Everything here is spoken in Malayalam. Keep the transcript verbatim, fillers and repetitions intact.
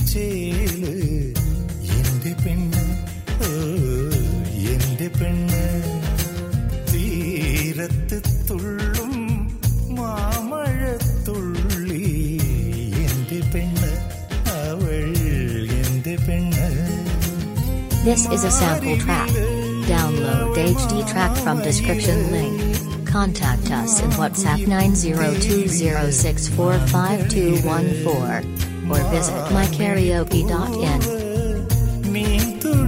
ചേല് എന്റെ പെണ്ണ് ഓ എന്റെ പെണ്ണ് തീരത്ത് തുള്ളും മാമഴത്തുള്ളി എന്റെ പെണ്ണ് അവൾ എന്റെ പെണ്ണ്. This is a sample track. Download H D track from description link. Contact us in WhatsApp nine zero two zero six four five two one four or visit my karaoke dot in.